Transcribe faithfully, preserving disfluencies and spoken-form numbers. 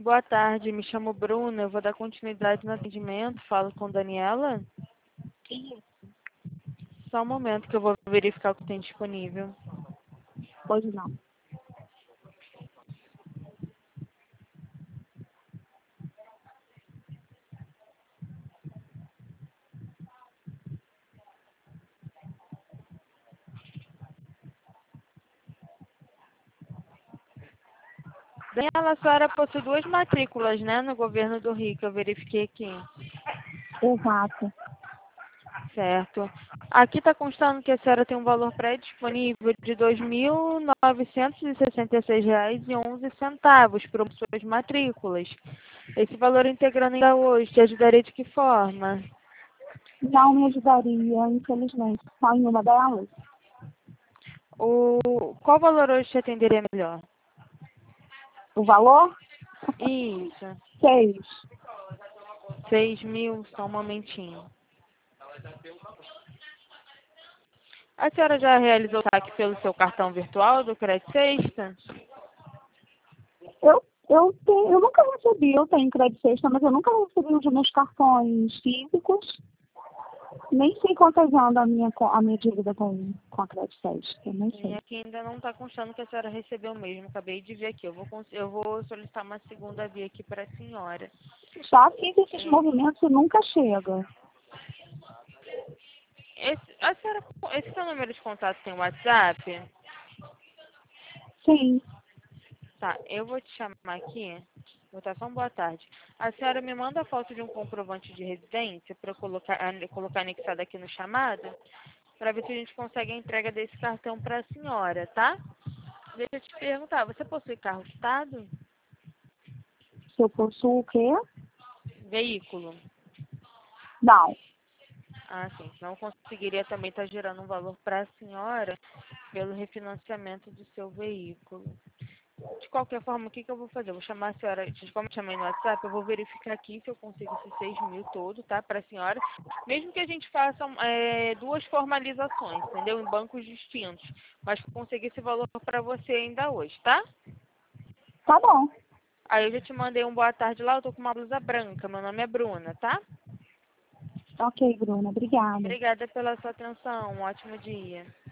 Boa tarde, me chamo Bruna, eu vou dar continuidade no atendimento, falo com Daniela. Isso. Só um momento que eu vou verificar o que tem disponível. Pode não. Daniela, a senhora possui duas matrículas, né, no governo do Rio, que eu verifiquei aqui. Exato. Certo. Aqui está constando que a senhora tem um valor pré-disponível de dois mil novecentos e sessenta e seis reais e onze centavos por suas matrículas. Esse valor integrando ainda hoje, te ajudaria de que forma? Não me ajudaria, infelizmente. Só em uma delas. O... Qual valor hoje te atenderia melhor? O valor? Isso. Seis. Seis mil, só um momentinho. A senhora já realizou o saque pelo seu cartão virtual do Crédito Sexta? Eu, eu, tenho, eu nunca recebi, eu tenho crédito sexta, mas eu nunca recebi um dos meus cartões físicos. Nem sei quantas anda a minha, a minha dívida com, com a crédito sexta, nem E sei. aqui ainda não está constando que a senhora recebeu mesmo. Acabei de ver aqui. Eu vou, cons- eu vou solicitar uma segunda via aqui para a senhora. Já fiz esses É, movimentos e nunca chega. Esse, a senhora, esse seu número de contato tem WhatsApp? Sim, Tá, eu vou te chamar aqui. Vou dar só uma boa tarde. A senhora me manda a foto de um comprovante de residência para eu colocar, ane- colocar anexado aqui no chamado, para ver se a gente consegue a entrega desse cartão para a senhora, tá? Deixa eu te perguntar, você possui carro usado? se eu possuo o quê? Veículo? Não. Ah, sim. Não conseguiria também estar gerando um valor para a senhora pelo refinanciamento do seu veículo. De qualquer forma, o que, que eu vou fazer? Eu vou chamar a senhora, como eu chamei no WhatsApp, eu vou verificar aqui se eu consigo esses seis mil todo, tá? Para a senhora. Mesmo que a gente faça é, duas formalizações, entendeu? Em bancos distintos. Mas que eu consiga esse valor para você ainda hoje, tá? Tá bom. Aí eu já te mandei um boa tarde lá, eu tô com uma blusa branca. Meu nome é Bruna, tá? Ok, Bruna. Obrigada. Obrigada pela sua atenção. Um ótimo dia.